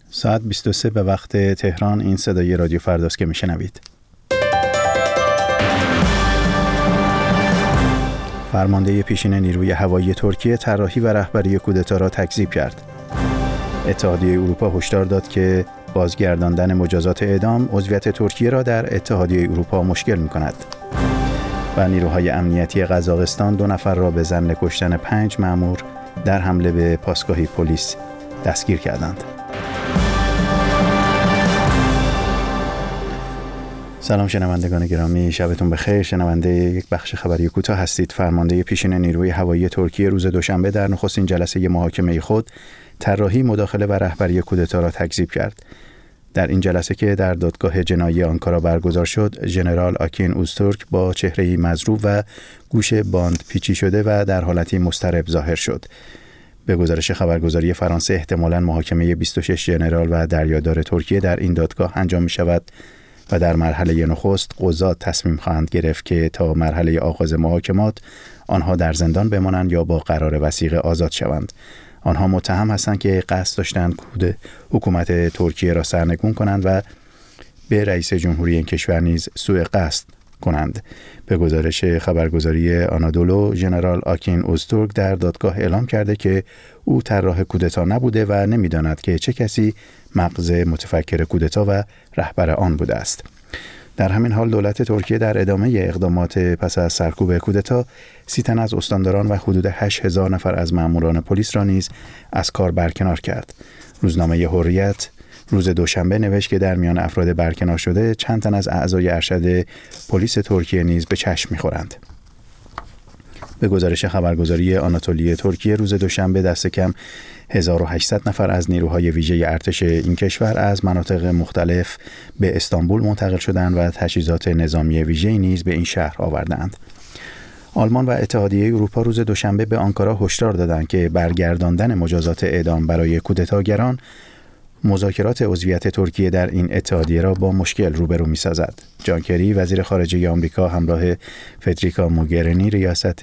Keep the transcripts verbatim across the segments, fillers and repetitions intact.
ساعت بیست و سه به وقت تهران. این صدای رادیو فرداست که میشنوید. فرمانده پیشین نیروی هوایی ترکیه طراحی و رهبری کودتا را تکذیب کرد. اتحادیه اروپا هشدار داد که بازگرداندن مجازات اعدام عضویت ترکیه را در اتحادیه اروپا مشکل می‌کند. و نیروهای امنیتی قزاقستان دو نفر را به ضمن کشتن پنج مأمور در حمله به پاسگاهی پلیس دستگیر کردند. سلام شنوندگان گرامی، شبتون بخیر. شنونده یک بخش خبری کوتاه هستید. فرمانده پیشین نیروی هوایی ترکیه روز دوشنبه در نخستین جلسه محاکمه خود طراحی، مداخله و رهبری کودتا را تکذیب کرد. در این جلسه که در دادگاه جنایی آنکارا برگزار شد، ژنرال آکین اوزتورک با چهره‌ای مضروب و گوش باند پیچی شده و در حالتی مضطرب ظاهر شد. به گزارش خبرگزاری فرانسه احتمالاً محاکمه بیست و شش ژنرال و دریادار ترکیه در این دادگاه انجام می شود و در مرحله نخست قضات تصمیم خواهند گرفت که تا مرحله آغاز محاکمات آنها در زندان بمانند یا با قرار وثیقه آزاد شوند. آنها متهم هستند که قصد داشتند کود حکومت ترکیه را سرنگون کنند و به رئیس جمهوری این کشور نیز سوء قصد کنند. به گزارش خبرگزاری آنادولو، ژنرال آکین اوزتورک در دادگاه اعلام کرده که او طراح کودتا نبوده و نمی‌داند که چه کسی مغز متفکر کودتا و رهبر آن بوده است. در همین حال دولت ترکیه در ادامه اقدامات پس از سرکوب کودتا سی تن از استانداران و حدود هشت هزار نفر از ماموران پلیس را نیز از کار برکنار کرد. روزنامه حریت روز دوشنبه نوشت که در میان افراد برکنار شده چند تن از اعضای ارشد پلیس ترکیه نیز به چشم می‌خورند. به گزارش خبرگزاری آناتولی ترکیه روز دوشنبه دست کم هزار و هشتصد نفر از نیروهای ویژه ارتش این کشور از مناطق مختلف به استانبول منتقل شدند و تجهیزات نظامی ویژه‌ای نیز به این شهر آوردند. آلمان و اتحادیه اروپا روز دوشنبه به آنکارا هشدار دادند که برگرداندن مجازات اعدام برای کودتاگران مذاکرات عضویت ترکیه در این اتحادیه را با مشکل روبرو می‌سازد. جان کری وزیر خارجه آمریکا همراه فدریکا موگرینی ریاست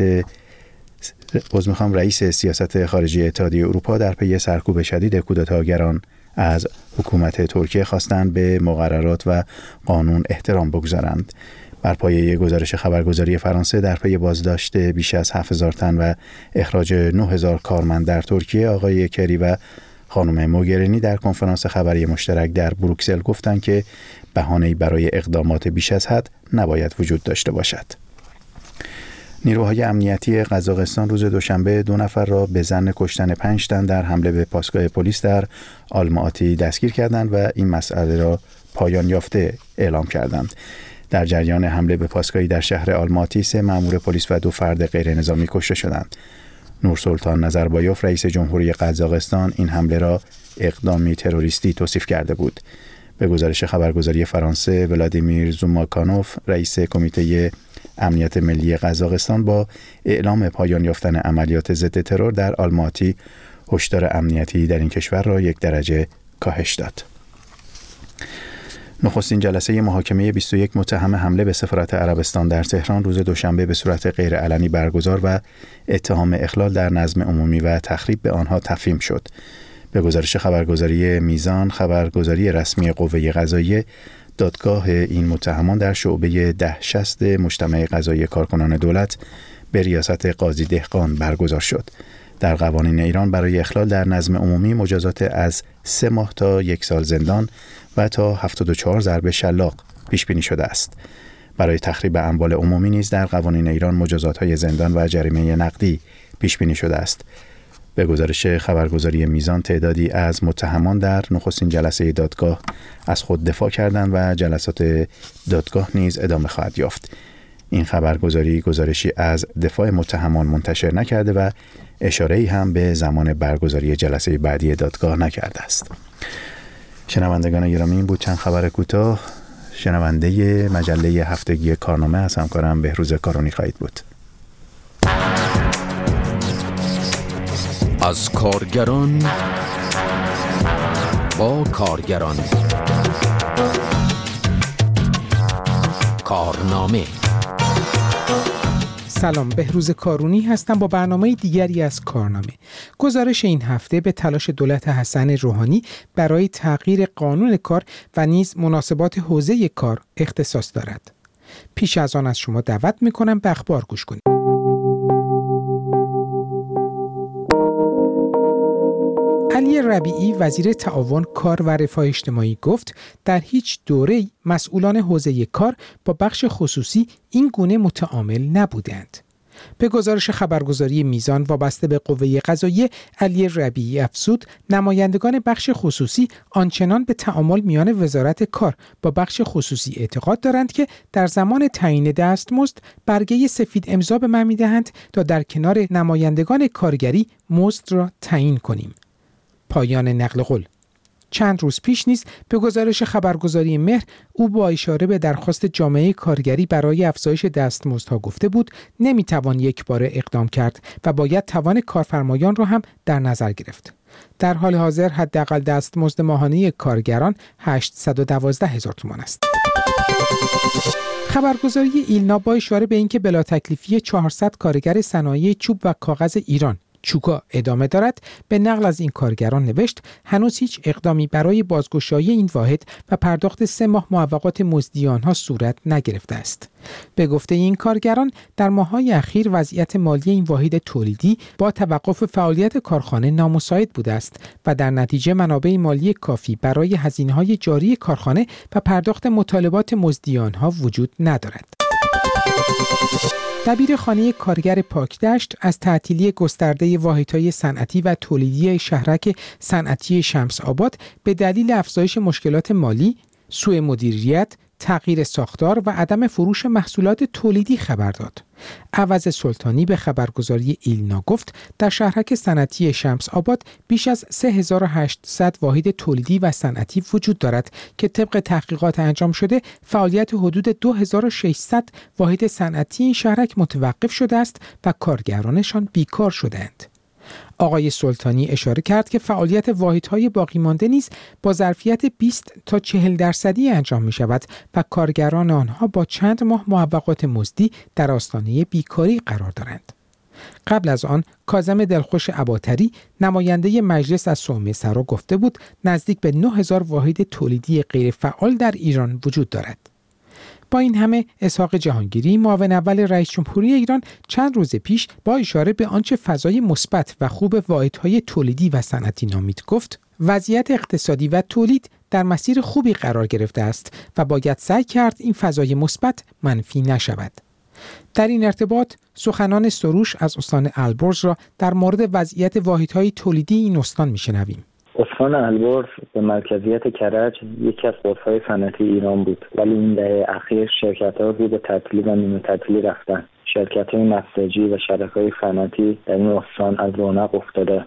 عضو میخوام رئیس سیاست خارجی اتحادیه اروپا در پی سرکوب شدید کودتاگران از حکومت ترکیه خواستند به مقررات و قانون احترام بگذارند. بر پایه گزارش خبرگزاری فرانسه در پی بازداشت بیش از هفت هزار تن و اخراج نه هزار کارمند در ترکیه، آقای کری و خانم موگرینی در کنفرانس خبری مشترک در بروکسل گفتند که بهانه‌ای برای اقدامات بیش از حد نباید وجود داشته باشد. نیروهای امنیتی قزاقستان روز دوشنبه دو نفر را به ظن کشتن پنج تن در حمله به پاسگاه پلیس در آلماتی دستگیر کردند و این مسئله را پایان یافته اعلام کردند. در جریان حمله به پاسگاهی در شهر آلماتی سه مأمور پلیس و دو فرد غیر نظامی کشته شدند. نورسلطان نظربایوف رئیس جمهوری قزاقستان این حمله را اقدامی تروریستی توصیف کرده بود. به گزارش خبرگزاری فرانسه، ولادیمیر زوماکانوف رئیس کمیته امنیت ملی قزاقستان با اعلام پایان یافتن عملیات ضد ترور در آلماتی هشدار امنیتی در این کشور را یک درجه کاهش داد. نخستین جلسه محاکمه بیست و یک متهم حمله به سفارت عربستان در تهران روز دوشنبه به صورت غیرعلنی برگزار و اتهام اخلال در نظم عمومی و تخریب به آنها تفهیم شد. به گزارش خبرگزاری میزان، خبرگزاری رسمی قوه قضاییه، دادگاه این متهمان در شعبه ده شصت مجتمع قضایی کارکنان دولت به ریاست قاضی دهقان برگزار شد. در قوانین ایران برای اخلال در نظم عمومی مجازات از سه ماه تا یک سال زندان و تا هفتاد و چهار ضرب شلاق پیش بینی شده است. برای تخریب اموال عمومی نیز در قوانین ایران مجازات‌های زندان و جریمه نقدی پیش بینی شده است. به گزارش خبرگزاری میزان تعدادی از متهمان در نخستین جلسه دادگاه از خود دفاع کردند و جلسات دادگاه نیز ادامه خواهد یافت. این خبرگزاری گزارشی از دفاع متهمان منتشر نکرده و اشاره‌ای هم به زمان برگزاری جلسه بعدی دادگاه نکرده است. شنوندگان گرامی، این بود چند خبر کوتاه. شنونده مجله هفتگی کارنامه از همکارم بهروز کارونی خواهید بود. از کارگران با کارگران، کارنامه سلام، بهروز کارونی هستم با برنامه دیگری از کارنامه. گزارش این هفته به تلاش دولت حسن روحانی برای تغییر قانون کار و نیز مناسبات حوزه کار اختصاص دارد. پیش از آن از شما دعوت می‌کنم به اخبار گوش کنید. علی ربیعی وزیر تعاون، کار و رفاه اجتماعی گفت در هیچ دوره‌ای مسئولان حوزه کار با بخش خصوصی این گونه متعامل نبودند. به گزارش خبرگزاری میزان وابسته به قوه قضاییه، علی ربیعی افزود نمایندگان بخش خصوصی آنچنان به تعامل میان وزارت کار با بخش خصوصی اعتقاد دارند که در زمان تعیین دستمزد برگه سفید امضا به من می‌دهند تا در کنار نمایندگان کارگری مزد را تعیین کنیم. پایان نقل قول. چند روز پیش نیز به گزارش خبرگزاری مهر او با اشاره به درخواست جامعه کارگری برای افزایش دستمزدها گفته بود نمیتوان یک باره اقدام کرد و باید توان کارفرمایان را هم در نظر گرفت. در حال حاضر حداقل دستمزد ماهانه کارگران هشتصد و دوازده هزار تومان است. خبرگزاری ایلنا با اشاره به اینکه بلا تکلیفی چهارصد کارگر صنایع چوب و کاغذ ایران چوکا ادامه دارد، به نقل از این کارگران نوشت هنوز هیچ اقدامی برای بازگشایی این واحد و پرداخت سه ماه معوقات مزدی آنها صورت نگرفته است. به گفته این کارگران در ماه‌های اخیر وضعیت مالی این واحد تولیدی با توقف فعالیت کارخانه نامساعد بوده است و در نتیجه منابع مالی کافی برای هزینه‌های جاری کارخانه و پرداخت مطالبات مزدی آنها وجود ندارد. دبیرخانه کارگر پاکدشت از تعطیلی گسترده واحدهای صنعتی و تولیدی شهرک صنعتی شمس آباد به دلیل افزایش مشکلات مالی، سوء مدیریت، تغییر ساختار و عدم فروش محصولات تولیدی خبر داد. عوض سلطانی به خبرگزاری ایلنا گفت در شهرک صنعتی شمس آباد بیش از سه هزار و هشتصد واحد تولیدی و صنعتی وجود دارد که طبق تحقیقات انجام شده فعالیت حدود دو هزار و ششصد واحد صنعتی این شهرک متوقف شده است و کارگرانشان بیکار شده‌اند. آقای سلطانی اشاره کرد که فعالیت واحدهای باقی مانده نیز با ظرفیت بیست تا چهل درصدی انجام می شود و کارگران آنها با چند ماه معوقات مزدی در آستانه بیکاری قرار دارند. قبل از آن کاظم دلخوش اباطری نماینده مجلس از صومعه سرا گفته بود نزدیک به نه هزار واحد تولیدی غیر فعال در ایران وجود دارد. با این همه اسحاق جهانگیری معاون اول رئیس جمهوری ایران چند روز پیش با اشاره به آنچه فضای مثبت و خوب واحدهای تولیدی و صنعتی نامید گفت وضعیت اقتصادی و تولید در مسیر خوبی قرار گرفته است و باید سعی کرد این فضای مثبت منفی نشود. در این ارتباط سخنان سروش از استان البرز را در مورد وضعیت واحدهای تولیدی این استان میشنویم. استان البرز به مرکزیت کرج یکی از قطب‌های صنعتی ایران بود، ولی این دهه اخیر شرکت‌ها رو به تعطیلی و نیمه تعطیلی رفتن. شرکت‌های نساجی و شرکت‌های صنعتی در این استان از رونق افتاده.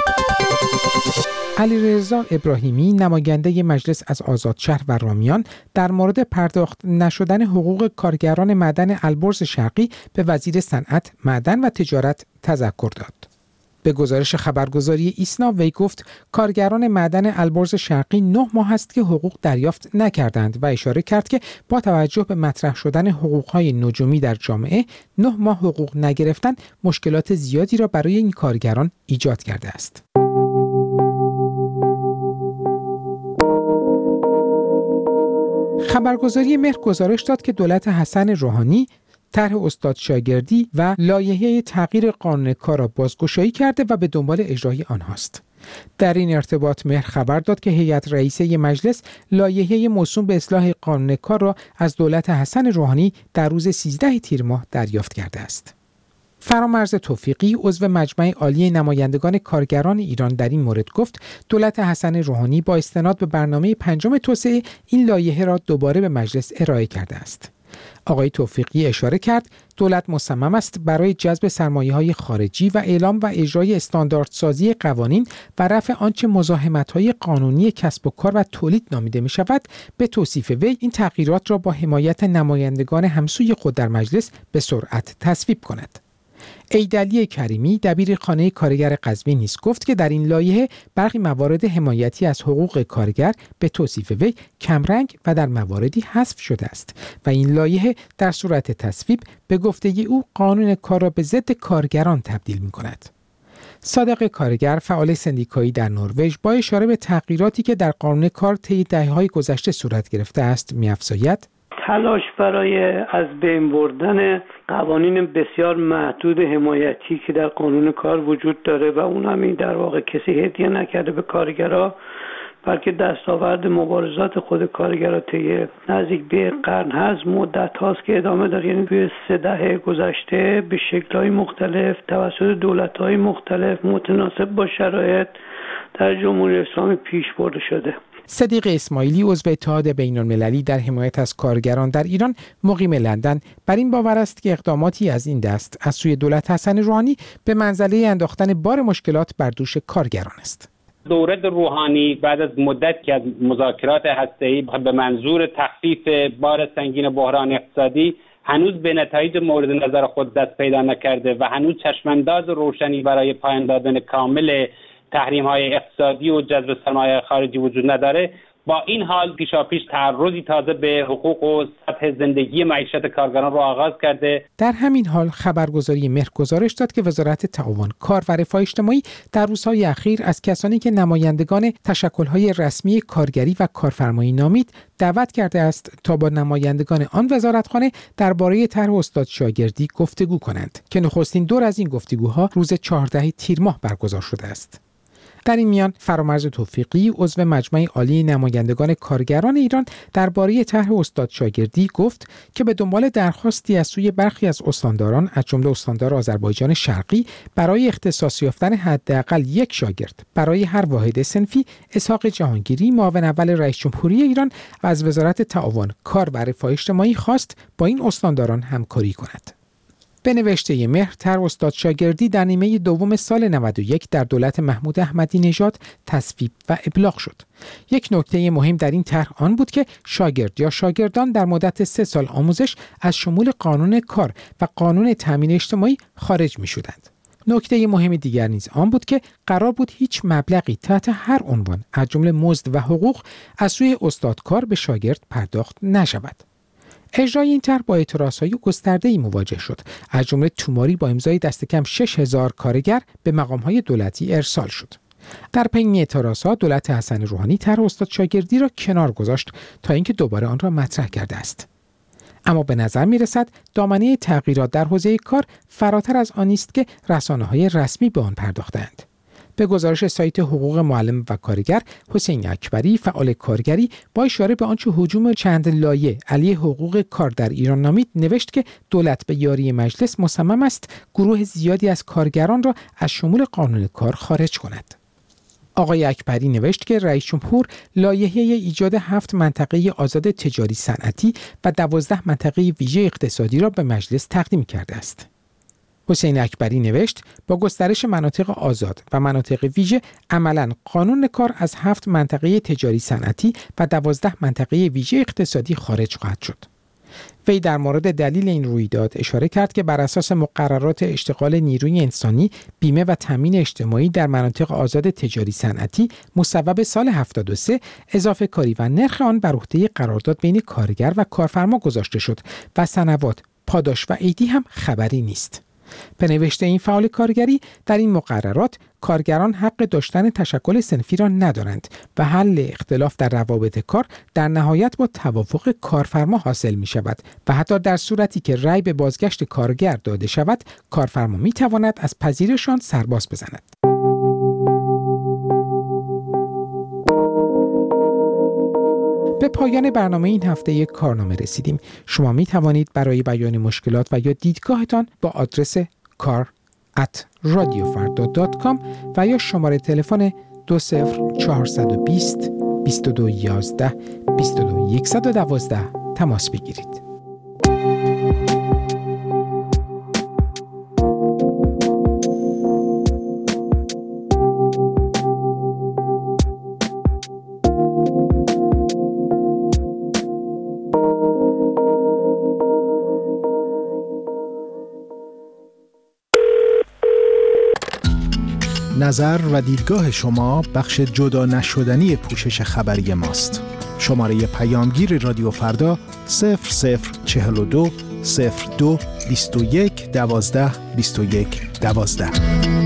علیرضا ابراهیمی نماینده مجلس از آزادشهر و رامیان در مورد پرداخت نشدن حقوق کارگران معدن البرز شرقی به وزیر صنعت، معدن و تجارت تذکر داد. به گزارش خبرگزاری ایسنا وی گفت کارگران معدن البرز شرقی نه ماه است که حقوق دریافت نکردند و اشاره کرد که با توجه به مطرح شدن حقوق‌های نجومی در جامعه نه ماه حقوق نگرفتن مشکلات زیادی را برای این کارگران ایجاد کرده است. خبرگزاری مهر گزارش داد که دولت حسن روحانی طرح استاد شاگردی و لایحه تغییر قانون کار را بازگشایی کرده و به دنبال اجرای آنهاست. در این ارتباط مهر خبر داد که هیئت رئیسه مجلس لایحه موسوم به اصلاح قانون کار را از دولت حسن روحانی در روز سیزده تیر ماه دریافت کرده است. فرامرز توفیقی عضو مجمع عالی نمایندگان کارگران ایران در این مورد گفت دولت حسن روحانی با استناد به برنامه پنجم توسعه این لایحه را دوباره به مجلس ارائه کرده است. آقای توفیقی اشاره کرد دولت مصمم است برای جذب سرمایه‌های خارجی و اعلام و اجرای استانداردسازی قوانین و رفع آنچه مزاحمت‌های قانونی کسب و کار و تولید نامیده می‌شود به توصیف وی این تغییرات را با حمایت نمایندگان همسوی خود در مجلس به سرعت تصویب کند. ایدعلی کریمی دبیر خانه کارگر قزوین نیز گفت که در این لایحه برخی موارد حمایتی از حقوق کارگر به توصیف وی کمرنگ و در مواردی حذف شده است و این لایحه در صورت تصویب به گفته او قانون کار را به ضد کارگران تبدیل می‌کند. صادق کارگر فعال سندیکایی در نروژ با اشاره به تغییراتی که در قانون کار طی دهه‌های گذشته صورت گرفته است می‌افزاید: تلاش برای از بین بردن قوانین بسیار محدود حمایتی که در قانون کار وجود داره و اون هم این در واقع کسی هدیه نکرده به کارگرها، بلکه دستاورد مبارزات خود کارگرها طی نزدیک به قرن هست، مدت هاست که ادامه داره. یعنی توی سه دهه گذشته به شکل‌های مختلف توسط دولت‌های مختلف متناسب با شرایط در جمهوری اسلامی پیش برده شده. صدیق اسماعیلی عضو اتحاد بین‌المللی در حمایت از کارگران در ایران مقیم لندن بر این باور است که اقداماتی از این دست از سوی دولت حسن روحانی به منزله انداختن بار مشکلات بر دوش کارگران است. دولت روحانی بعد از مدت که از مذاکرات هسته‌ای به منظور تخفیف بار سنگین بحران اقتصادی هنوز به نتایج مورد نظر خود دست پیدا نکرده و هنوز چشمانداز روشنی برای پایان دادن کامل تحریم‌های اقتصادی و جذب سرمایه خارجی وجود نداره. با این حال پیشاپیش تعرضی تازه به حقوق و سطح زندگی معیشت کارگران را آغاز کرده. در همین حال خبرگزاری مهر گزارش داد که وزارت تعاون، کار و رفاه اجتماعی در روزهای اخیر از کسانی که نمایندگان تشکل‌های رسمی کارگری و کارفرمایی نامید دعوت کرده است تا با نمایندگان آن وزارتخانه درباره طرح استاد شاگردی گفتگو کنند که نخستین دور از این گفتگوها روز چهاردهم تیر ماه برگزار شده است. در این میان فرامرز توفیقی عضو مجمع عالی نمایندگان کارگران ایران درباره طرح استاد شاگردی گفت که به دنبال درخواستی از سوی برخی از استانداران از جمله استاندار آذربایجان شرقی برای اختصاص یافتن حداقل یک شاگرد برای هر واحد صنفی، اسحاق جهانگیری معاون اول رئیس جمهوری ایران و از وزارت تعاون، کار و رفاه اجتماعی خواست با این استانداران همکاری کند. به نوشته مهر، طرح استاد شاگردی در نیمه دوم سال نود و یک در دولت محمود احمدی نژاد تصویب و ابلاغ شد. یک نکته مهم در این طرح آن بود که شاگرد یا شاگردان در مدت سه سال آموزش از شمول قانون کار و قانون تامین اجتماعی خارج می شدند. نکته مهم دیگر نیز آن بود که قرار بود هیچ مبلغی تحت هر عنوان از جمله مزد و حقوق از سوی استادکار به شاگرد پرداخت نشود. اجرای این طرح با اعتراضهای گسترده‌ای مواجه شد. از جمله توماری با امضای دست کم شش هزار کارگر به مقام‌های دولتی ارسال شد. در پی این اعتراضات دولت حسن روحانی طرح استاد شاگردی را کنار گذاشت تا اینکه دوباره آن را مطرح کرده است. اما به نظر می‌رسد دامنه تغییرات در حوزه کار فراتر از آن است که رسانه‌های رسمی به آن پرداختند. به گزارش سایت حقوق معلم و کارگر، حسین اکبری فعال کارگری با اشاره به آنچه هجوم چند لایه علیه حقوق کار در ایران نامید نوشت که دولت به یاری مجلس مصمم است گروه زیادی از کارگران را از شمول قانون کار خارج کند. آقای اکبری نوشت که رئیس جمهور لایحه ایجاد هفت منطقه آزاد تجاری صنعتی و دوازده منطقه ویژه اقتصادی را به مجلس تقدیم کرده است. حسین اکبری نوشت با گسترش مناطق آزاد و مناطق ویژه عملاً قانون کار از هفت منطقه تجاری صنعتی و دوازده منطقه ویژه اقتصادی خارج خواهد شد. وی در مورد دلیل این رویداد اشاره کرد که بر اساس مقررات اشتغال نیروی انسانی، بیمه و تامین اجتماعی در مناطق آزاد تجاری صنعتی مصوب سال هفتاد و سه اضافه کاری و نرخ آن بر عهده قرارداد بین کارگر و کارفرما گذاشته شد و سنوات، پاداش و عیدی هم خبری نیست. به نوشته این فعال کارگری در این مقررات کارگران حق داشتن تشکل صنفی را ندارند و حل اختلاف در روابط کار در نهایت با توافق کارفرما حاصل می شود و حتی در صورتی که رأی به بازگشت کارگر داده شود کارفرما می تواند از پذیرش آن سرباز بزند. به پایان برنامه این هفته کارنامه رسیدیم. شما می توانید برای بیان مشکلات و یا دیدگاهتان با آدرس کار ات رادیو فردا دات کام و یا شماره تلفن دو صفر چهارصد و بیست بیست و دو یازده بیست و دو صد و دوازده تماس بگیرید. نظر و دیدگاه شما بخش جدا نشدنی پوشش خبری ماست. شماره پیامگیر رادیو فردا صفر صفر چهل و دو صفر دو بیست و یک دوازده بیست و یک دوازده.